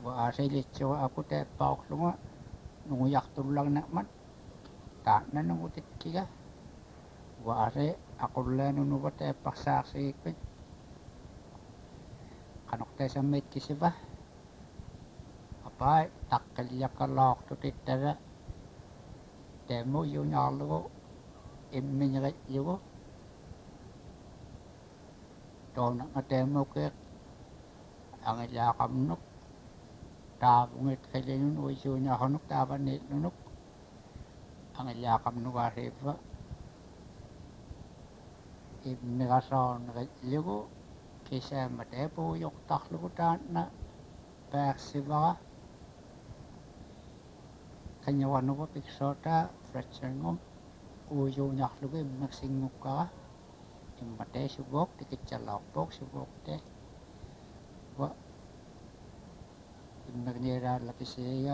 asilitsu aku te pauklunga nunguyaqtullang naqmat taanna nungutitkiga waase aqullanunuva teeppaqsaaqsigikkut qanorteesammiitkisiva apai taqqilliaqqalaortutittara teemmu yuunyaarlugu immiñeritlugu toonanga teemmukeeq angillaaqamnuk taavungit qillinun uisuunyaarnuk taavanniillunuk angillaaqamnugaasiippa immiqasoorneqillugu kisaamma teepuujortarlugu taanna paarsivara qanyawanuva piksootaa fratsaangum uuyuunyaarlugu immersingukkara immatee suvuoq tikitsallaorpuuq suvuoqte wa immerniiraallakisiiga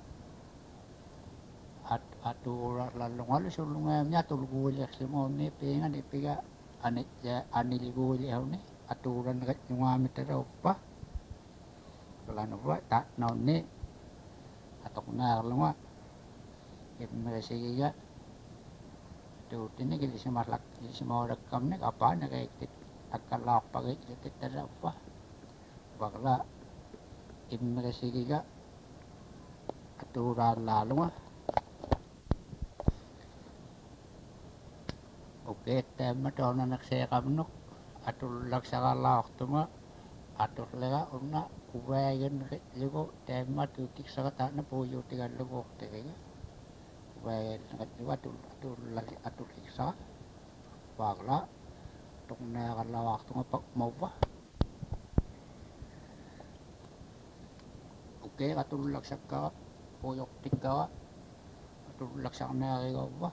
atuurarlallungalu sullugaamni atulguuliarsimuunni piingani piga anilguuliarni atuuranneqatnungaamittara uppa lanuva taannaunni atoqnaarlunga immerisigiga tuutini kilisimaulakkamni apaanereiktit akkalaorpagitlutittara uppa varla immerisigiga atuuraallaalunga ukeettaamma toonanerseeqamnuk atullaksaralaortunga aturlega unna uvaagenneqitlugu taamma tuutiksara taanna puuyuutigalluguortigiga uvaagenneqitlugu atulliksara varla toqnaaqallawaartunga pakmauva ukee atullaksakkara puujortikkara atullaksarnaarigorva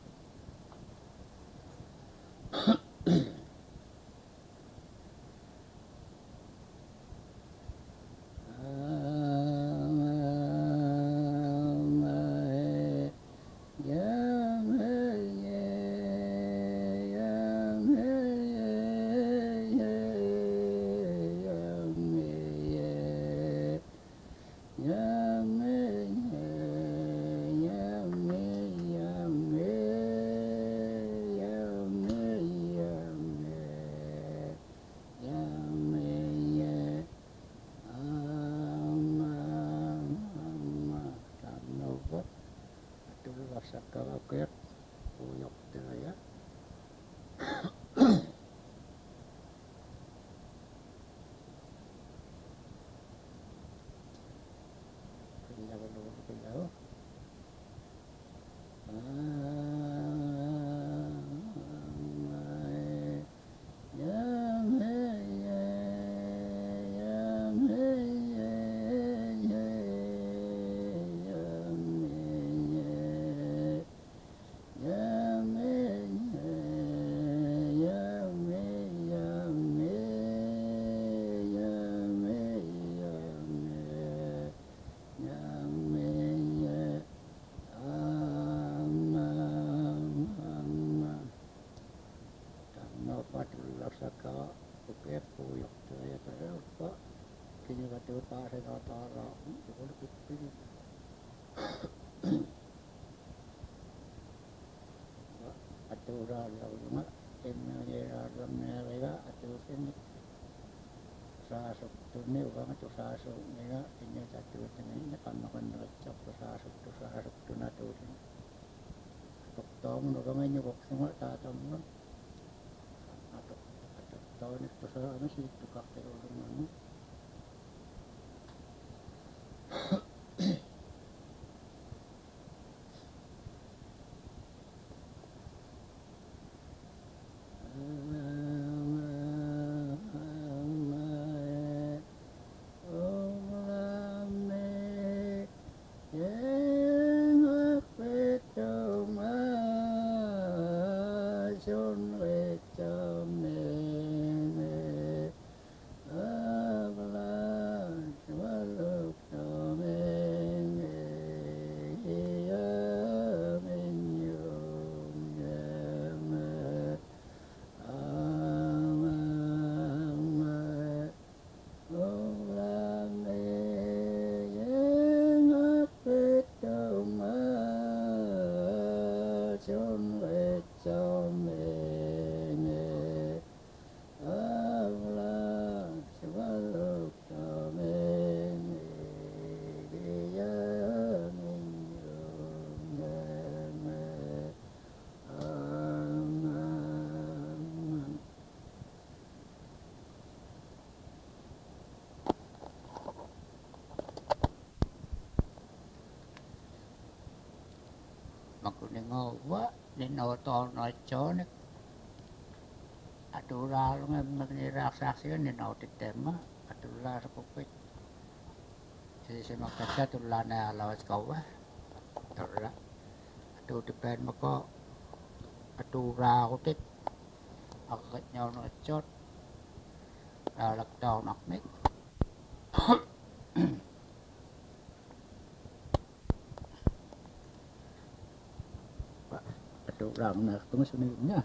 sakkarakeeq puujortiria pillau sakkara ukeeq puujortiria tasauppa kinigatuutaasenataaraarmu uqulukippilu atuuraallorlunga immineeraallarneeriga atuusinni saasuktunni uvangatu saasuunniga innitattuutininni qannoqinneritsorpu saasuktuna tuusin atoqtoornugangañuqorsunga taatamma atoqtooniktusaami siittukartiluulungannu kuningawa ninautonoitsonik atulaalungemmakniraaqsaarsigan ninautit-taamma atullaasaqupпит sisimakkatsa tullaanaalavatqauva torra atuutipaanmako atuuraaqutit aqaqatñaunuatsoot laalaktaunarmik atuuraaqnaertumas uniinna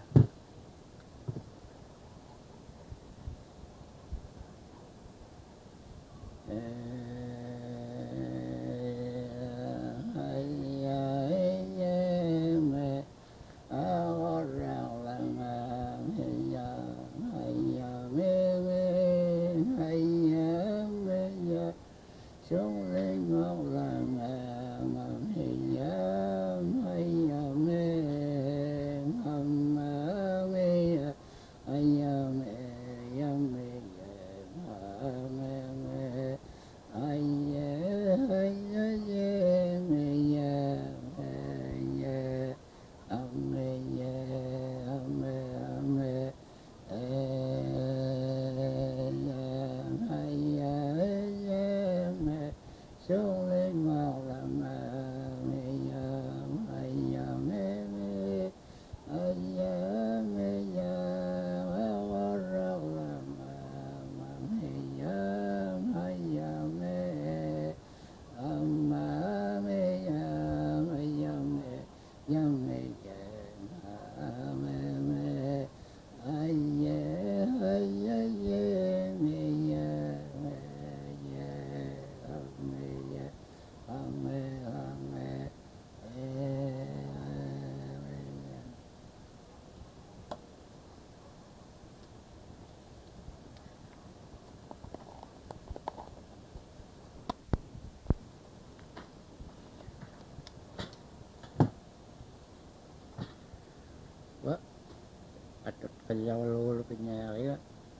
qillavaluulupinniaria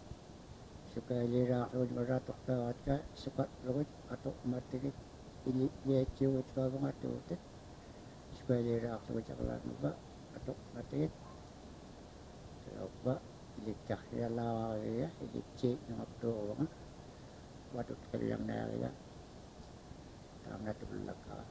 sukailiraarluunimaratortaatka suqatlugut atoqmattigit iliatsiugutqaavangatuutit sukailiraarluguteqlaannupa atoqmattigit sauppa ilikkarrialaavaria ilitsiitnungartuurunga watut qillarniaria taangatullakkaa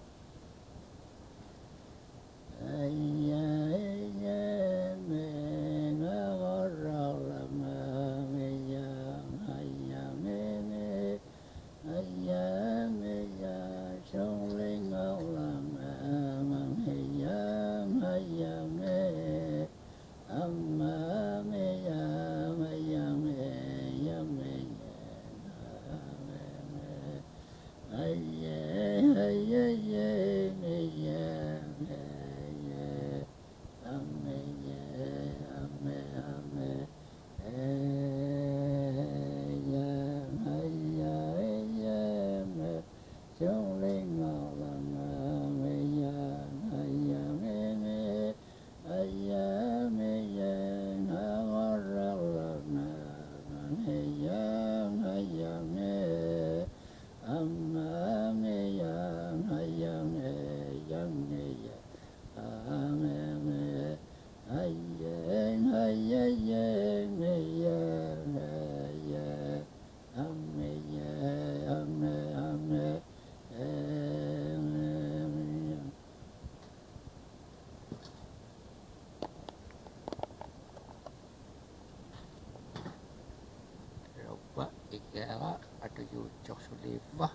ikera atujuuccorsuliivva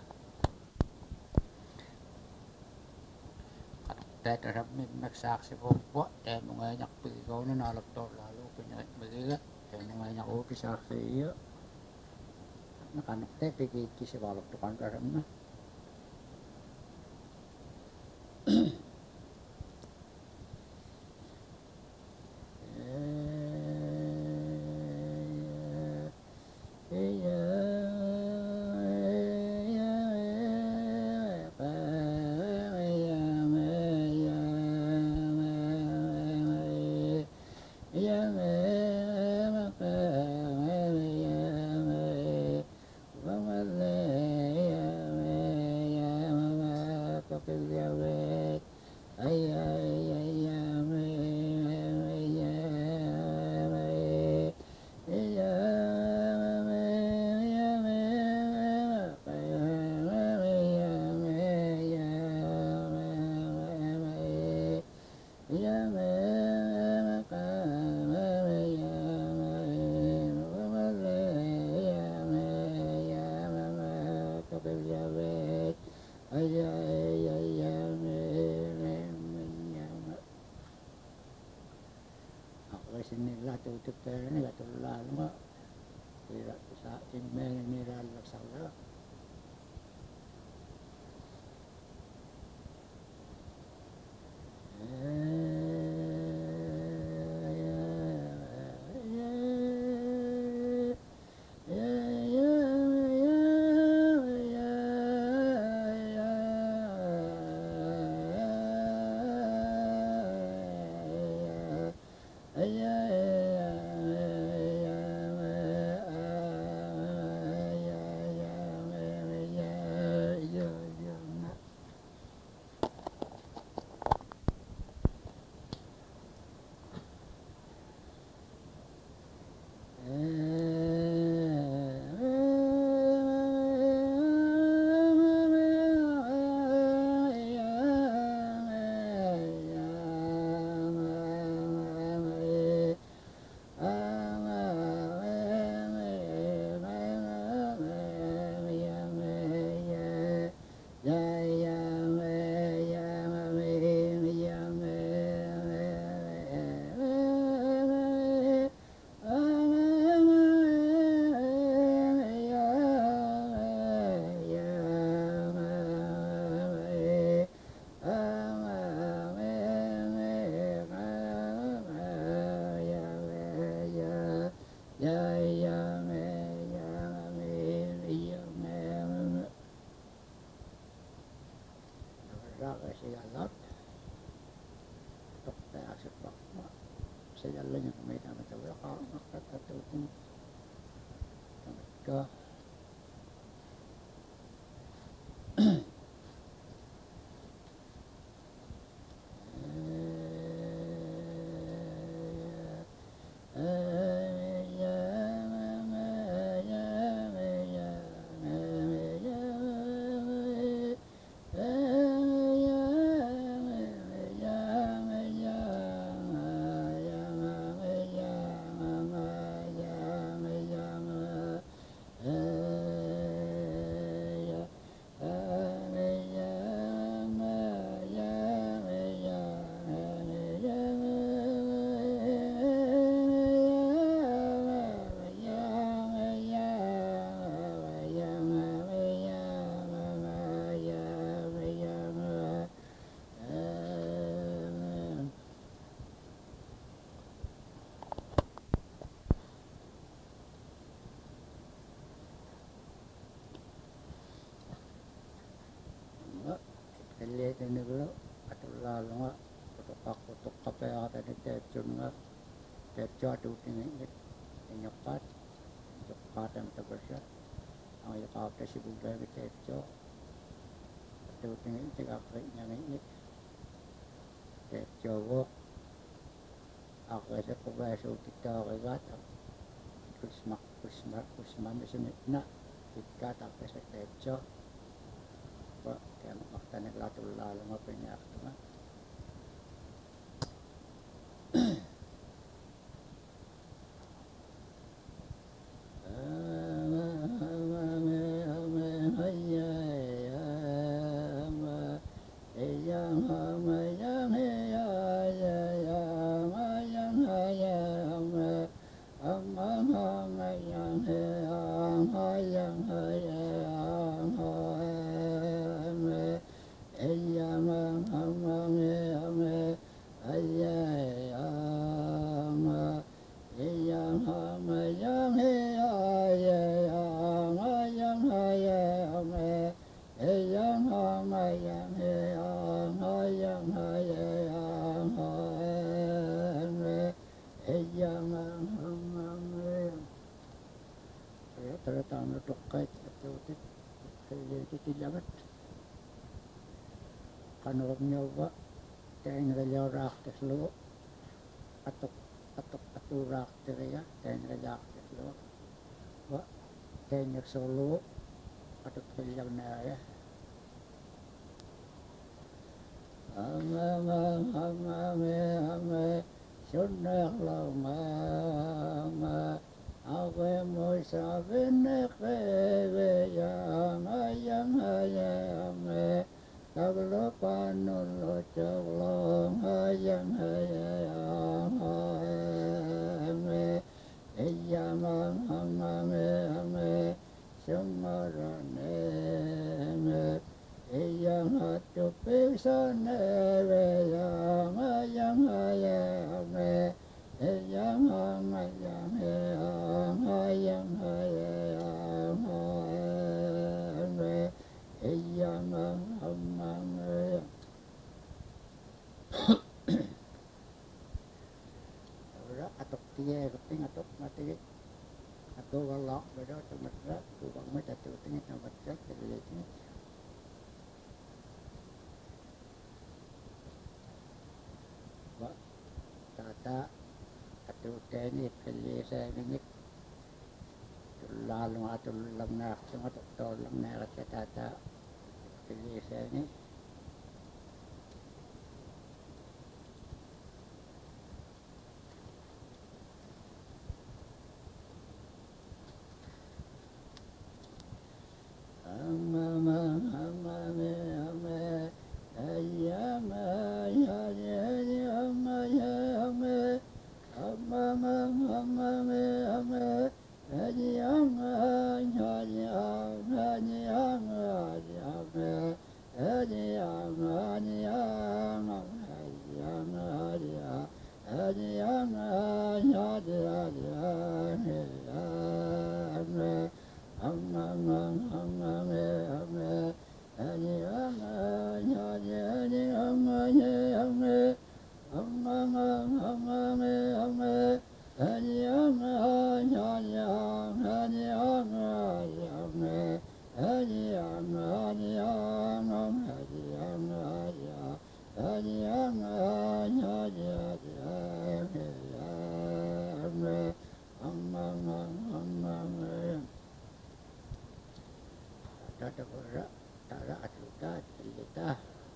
tatarapmimmaksaarsipuuppa taamungaanarpigikaunu naalaktorlaaluupineritmagiga taamungaanaruupisaarsiiyo naqanertaa pikiikkisivaarlortoqanqaramma Ako sinila tutupera nila tulala mo. Tira sa inmen nila laksala. Sialat tok ta asik bakma sialan yang kami dapat tahu kalau makat atau pun ka lihat ini dulu atau lalu nggak kutuk kape ada di tepung nggak tepung aduh ini nyokat yang terbersih ang yakap si bulan di tepung aduh ini tiga kali ini tepung aku rasa kebiasaan kita regat kusmak di sini nak kita tak bisa tepung kaya makta naglatulalo nga pinyak naman. Terutama tukait atau tidak kanurag nyoba kaya ngajalak teslo atok aturak teriya kaya ngajalak teslo wa kaya nyaksolo atok kaya na ya ame sunnak lama Ave Moisa vene kheve ya tắc lô pa nô lô chok lo ha yang ha ya ha me ya ma me sum ma ra ne me yang ha tu pi sa ne ve yang ha ya me yang ha ma yang ha yang ha ya me yang ma me ra atok tie ting atok mati ato wala bedo temat tu bang me tatu ting temat kele ting wa tata atu teni kele sa ni lalu atul lam na tengah to lam na tata kele sa ni tata berak tara atuta kelita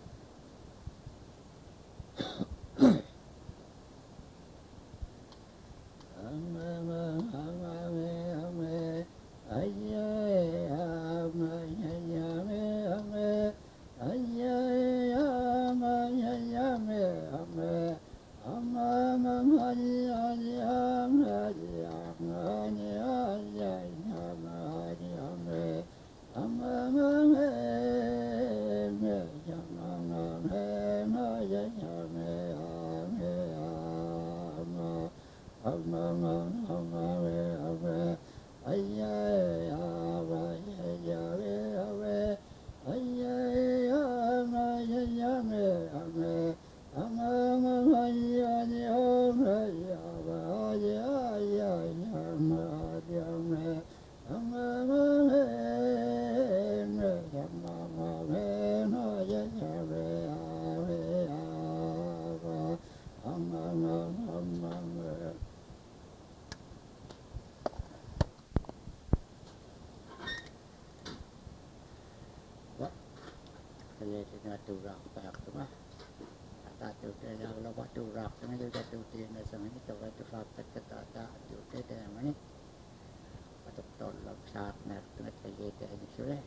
kelita turak tak tu mah tatu te la ba turak tu ni tu ti na sang ni tu tu fakta tata tu te mani patok tol lab sat na tu kelita ni sure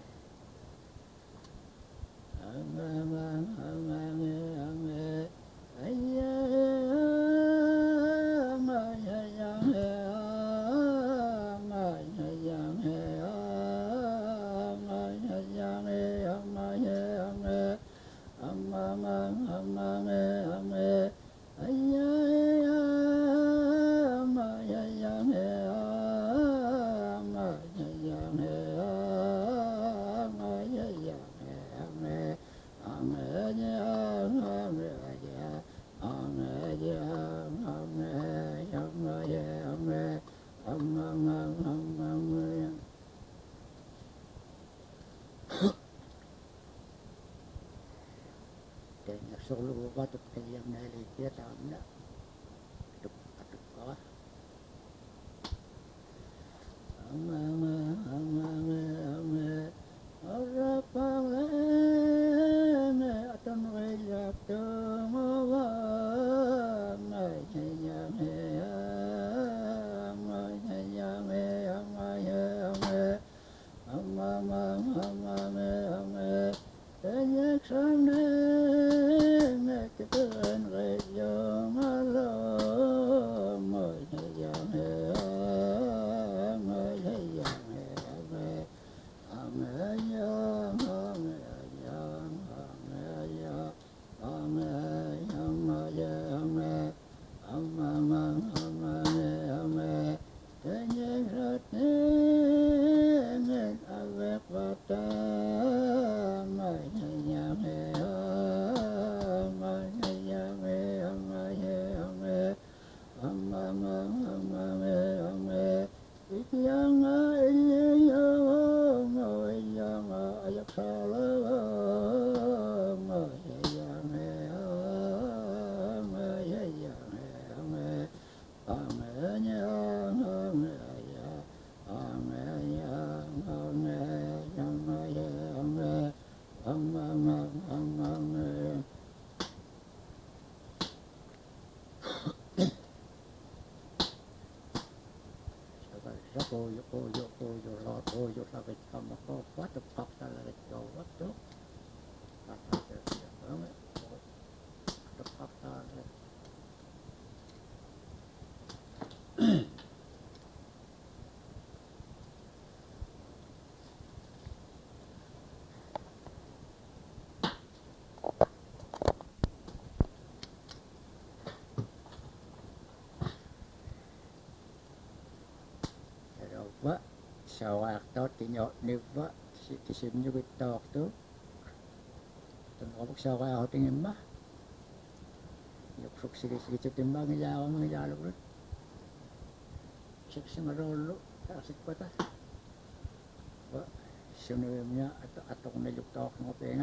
solo batuk kalian nali dia tamna atuk atuk kawah Tanyek samne ngeketen rejong alo moy yang he moy yang he ame yang koyo sakit sama kau tuh paksa lagi jawab tuh kata dia banget tuh paksa Ba sawak tao tinyok ni ba kisim nyo gitok tu tengok sawak ako tingin ba yok sok sige timbang ngiyaw mangyalo ko sik marolo asik pa ta ba sunod niya atok na yuktok ng penga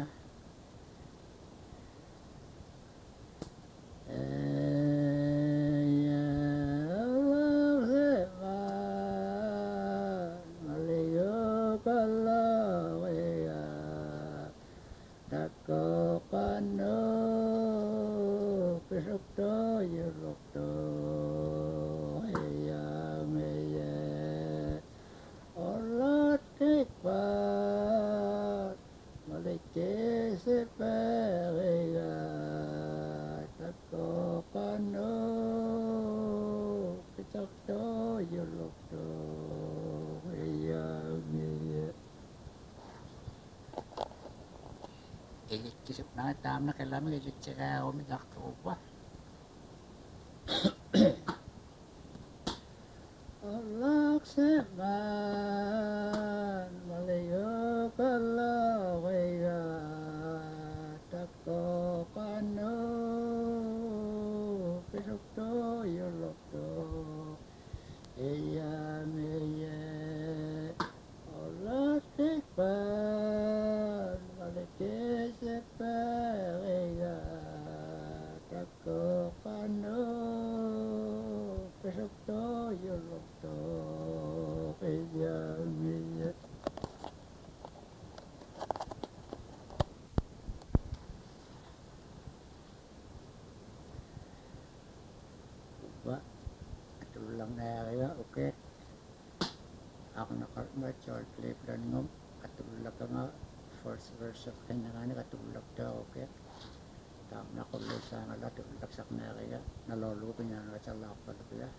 kisip na tam na kailangan i-check ako may dakto ba Alak seman malayo kalawaya tako kano pisok to yolok to iya meye alak seman malike sepaya tako kano pisok to yolok to iya meye ba tulang na kaya okay ako nakarma short clip dan ngom katulak ka nga first verse of kanya nga katulak daw okay tam na kulo sa nga la tulak sak na kaya nalolo ko niya nga sa lakal kaya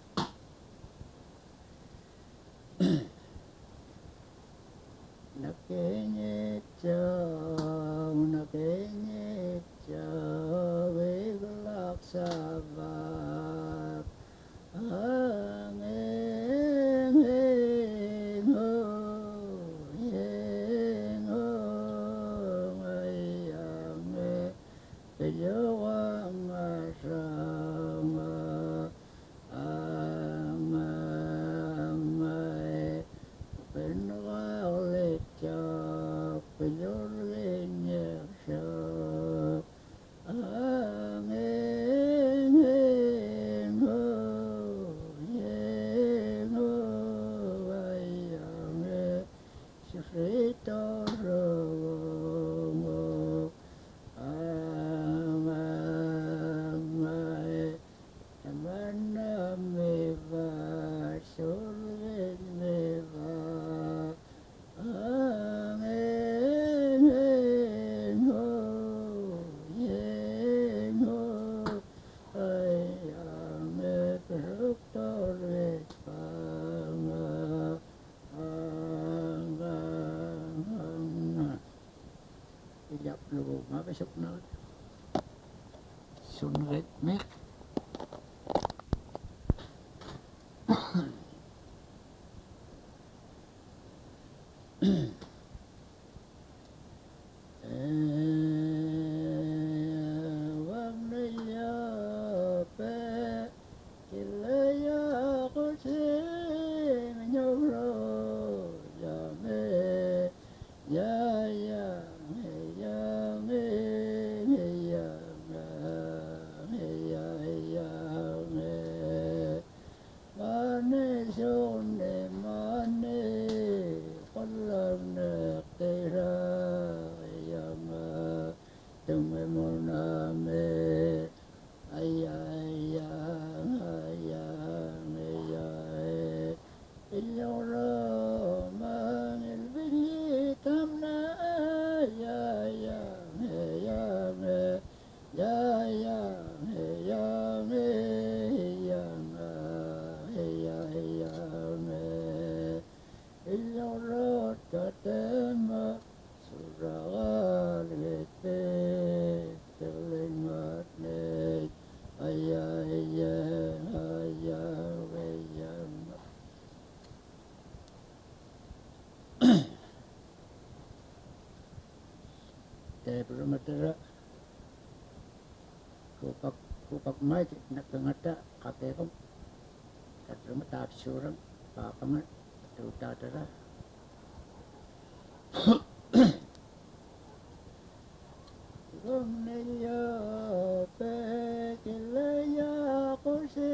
nakenyet chow iglak sabak angeng ayame kejawa masama amai penwalet chok penyorenya chok Rito Romo lugu nga besok na sunrit me Permatera kupak mai nak ngata kapekom katrama tak surang papangat tutadara gomneya pe kilaya kose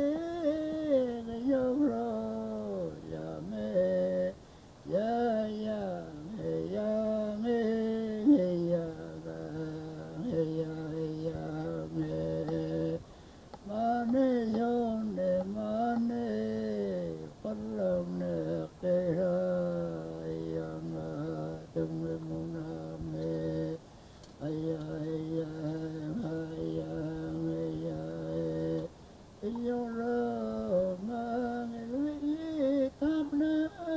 yoro yame ya me ya mane yone mane pallamne kera yanga tummuname aya yoro mangeli tabna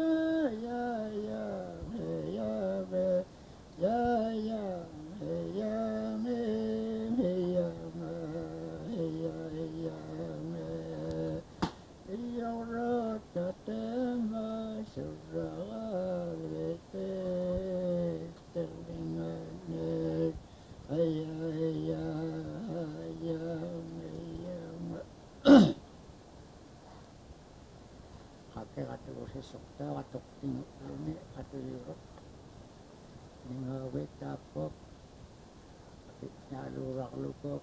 katu sesukta katu tinguk ini katu yuruk ningawit tapok nyalurak lukok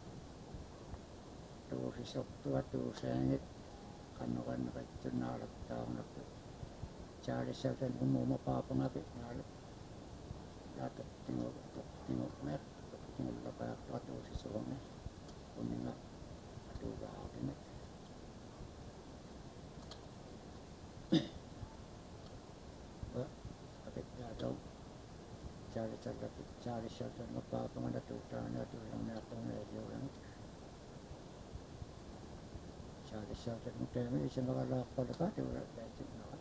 tu sesukta tu sengit kanukan kacun nalak taong nak cari sesuatu umum apa ngapik nalak datuk tinguk mer tinguk lepak katu sesuknya kuninga katu gak ini cari sesuatu apa pengadat utara tu yang nak mengajar orang cari sesuatu mungkin ini semua kalau pada tu orang belajar nak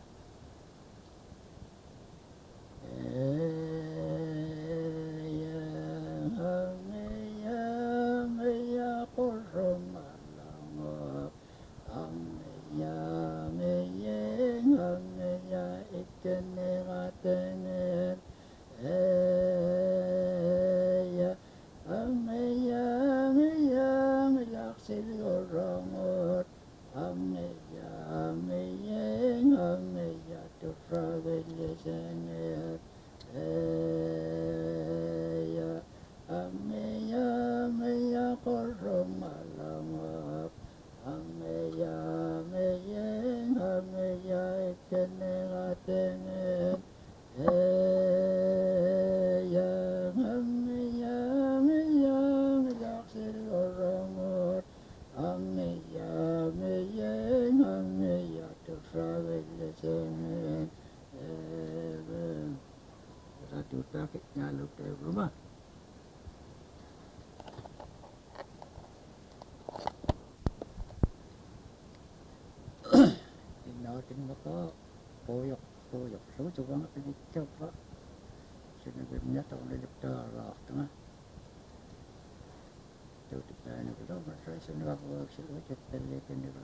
poyok susu banget ini coba sinibimnya tauniliptaarlaartanga tuutipaanikulo marra sinagapuaksilu tappalliikinnikulu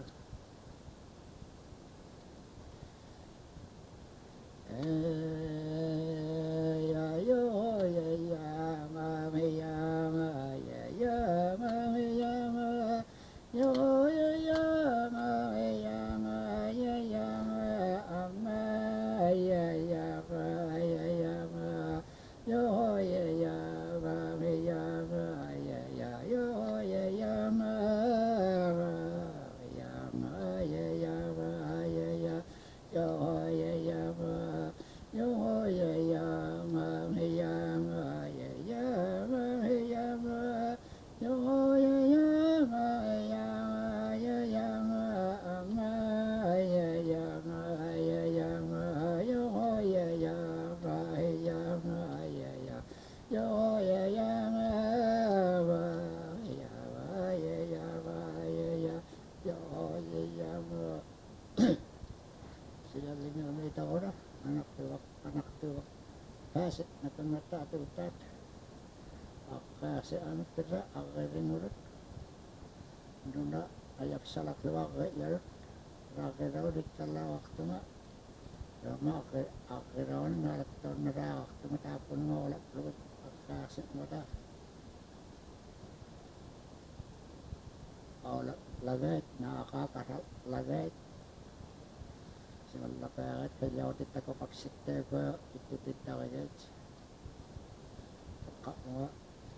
ya yo ya ya ma me ya ma ya ya ma me ya ma yo ya ya ma me ya ma ya ya ma amma ya ya ma ya ya ma yo ya ya ma me ya ma ya ya yo ya ya ma ya ma ya ya ma ya ya yo ya ya ma yo ya ya ma me ya ma ya ya ma me ya ma yo ya ya ma ya ma ya ya ma amma ya ya ma ya ya ma yo ya ya ma ya ma ya ya yo ya ya ma ya ma ya ya ma ya ya yo ya ya ma sila linyo nito ora anak tuwak hasit na pangata tutat akase anu tira akaring urut nuna ayak salak luwak yar rakiraw ditala waktu nga rama akiraw ngalat taon na ra waktu matapon nga wala luwat akase mata awala lagayt nakakakaraw lagayt sinalapagat kayaw tita ko paksitte ko itutita kagayt nga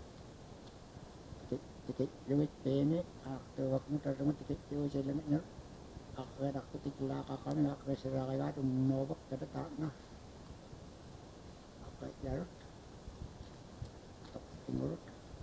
tikit luwit pene aktuwak mo tarungan tikit luwit sa lamit nyo akarak ko titlaka kami akasira kaya tumobak katata na akay yarot tingurot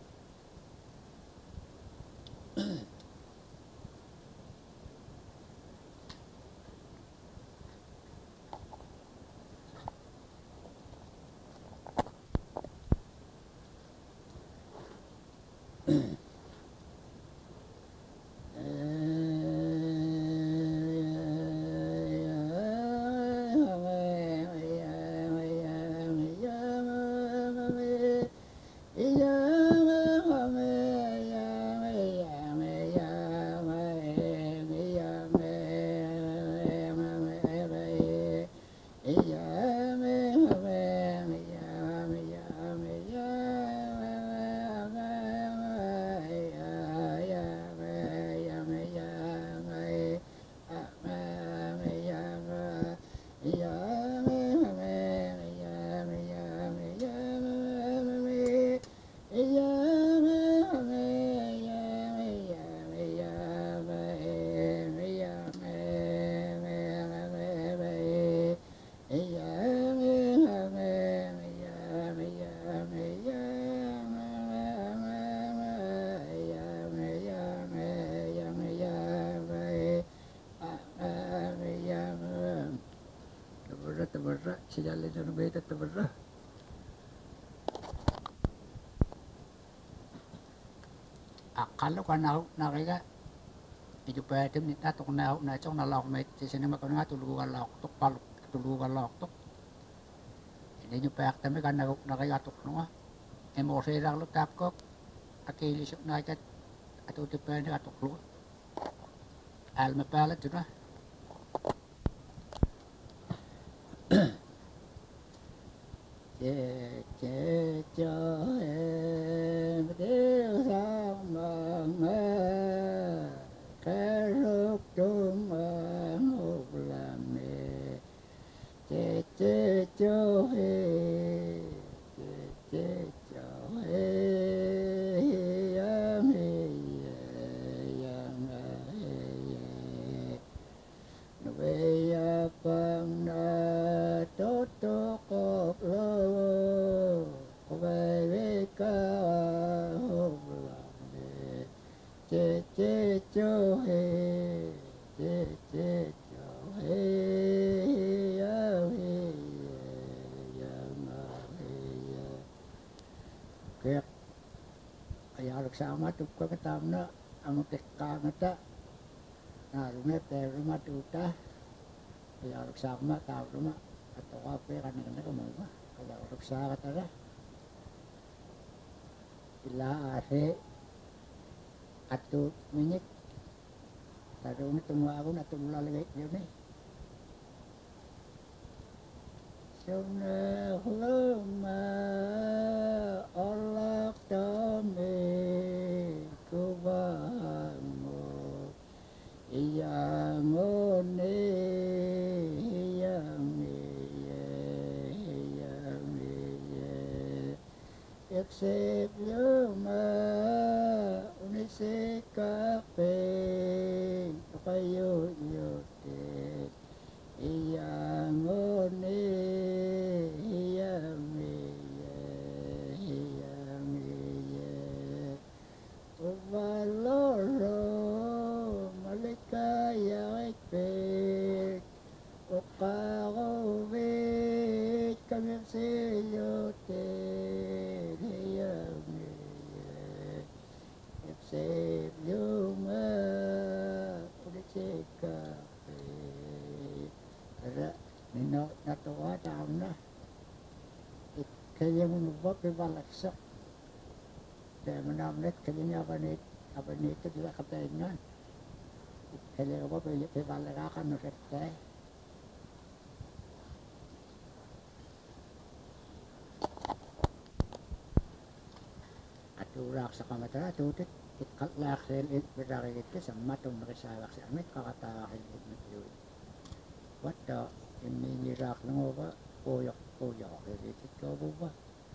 tabarra sijalin sa nubeta tabarra akalo kana nakika itu pwede nita tok na chong na laok met sini makon nga tulugan laok tok paluk tulugan laok tok ini nyu pak tami kan nakika tok no emosi lang lu tap ko akili sok na kat atu te pwede atok lu alma palat tu na che cho em điều sao mà mơ cái lúc chúng hụt làm mẹ che cho he che cho he em nó về bằng na tốt tốt cột lô về ca hộp làm che cho he che cho he kaya ayalak sama tu ko katam na ang tekka ngata na rumah pero matuta ayalak sama ta rumah atau apa kan ko mo kalau ruksa kata dah ila ase atu minit taru ni tunggu aku nak tunggu lagi dia ni Suna hulma Allah dame kubango yang one yang Except you ma unise kape kayo yote yang one yang Valoro malika yakpe Okaro kami seyote Save you ma uliceka Ada nino natuwa daam na Kaya mo nubok ibalaksak Kaya mo namnet kaya niya abanit Kaya kapaingan Kaya mo ibalakakan no rekte Aturak sa kamatara tutit Itkatlak sa ilit berdari itu sama tu merisawak sa amit kakatawa ilit metyuit Wata ini nirak nang ba koyak ilit ito ba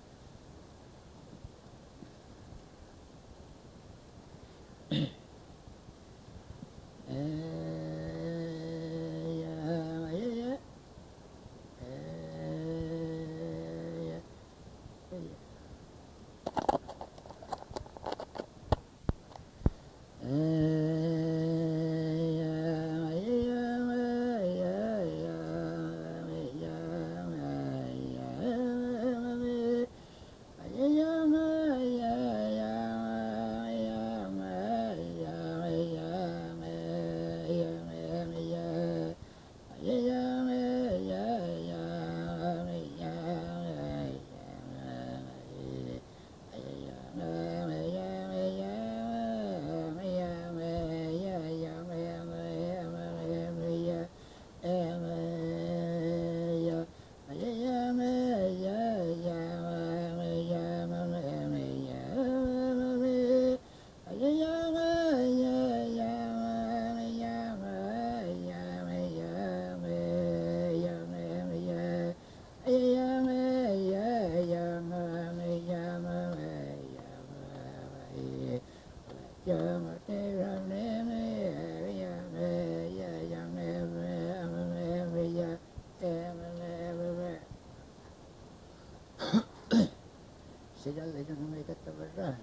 Sila lagi may katabara.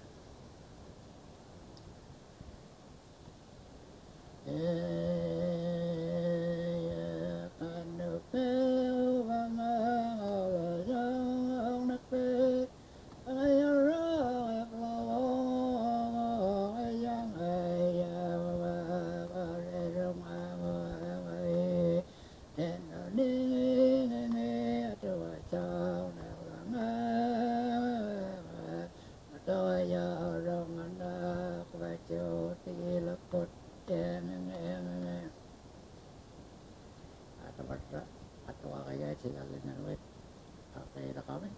Atau kaya sila linawit kaya kami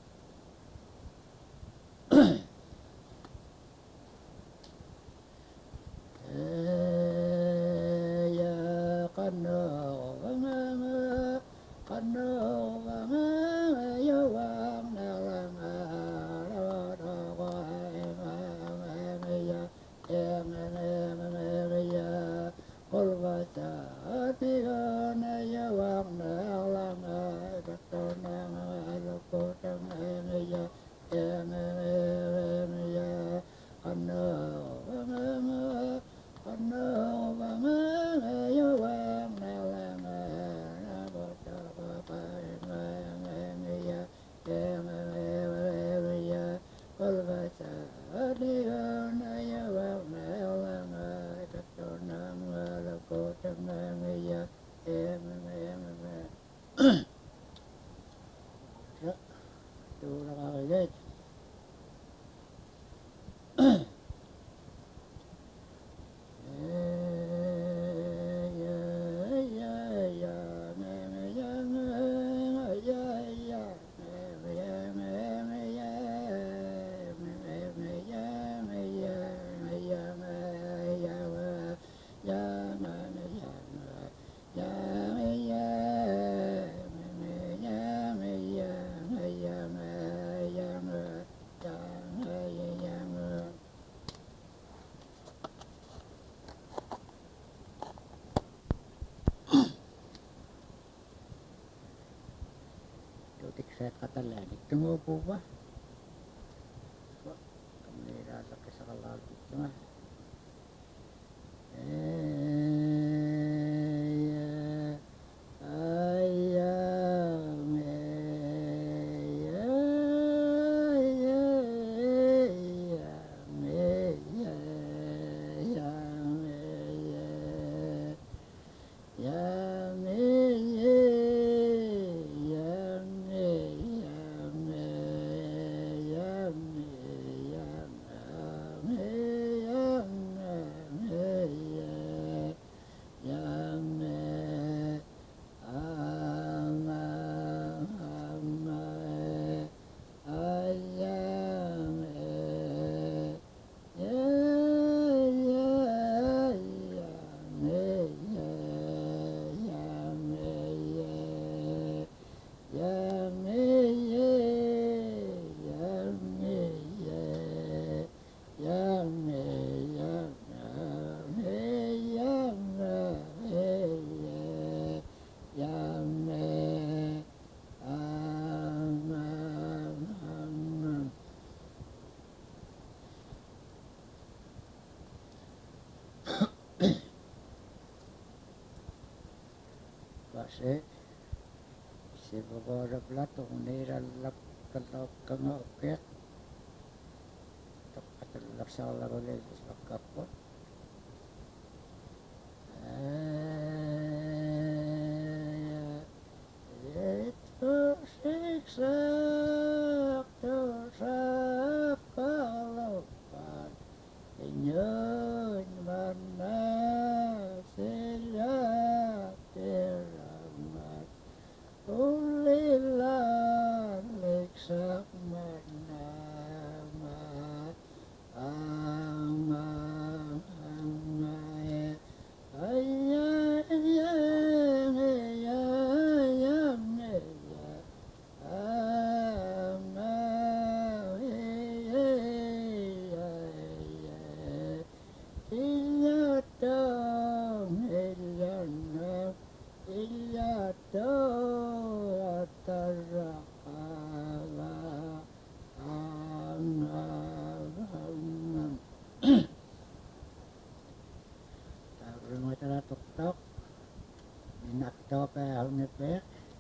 ya kano ya wang nalanga Lết Tikset katalänik tumupuva. Kamera laki sa kalapit nga. Kasi si Bogora Plato nira lap kalap kanga okyat katulak sa kalagolay sa kapot ito siksak to sa kalapan inyon man na sila tiramat ulilan liksak manama amang amay tok nak to pa hong pe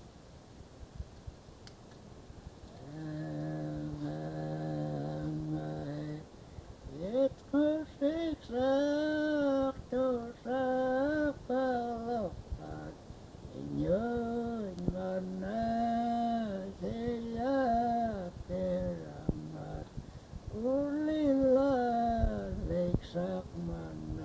it siksak to sa kalapan inyon man na sila tiramat ulilan liksak man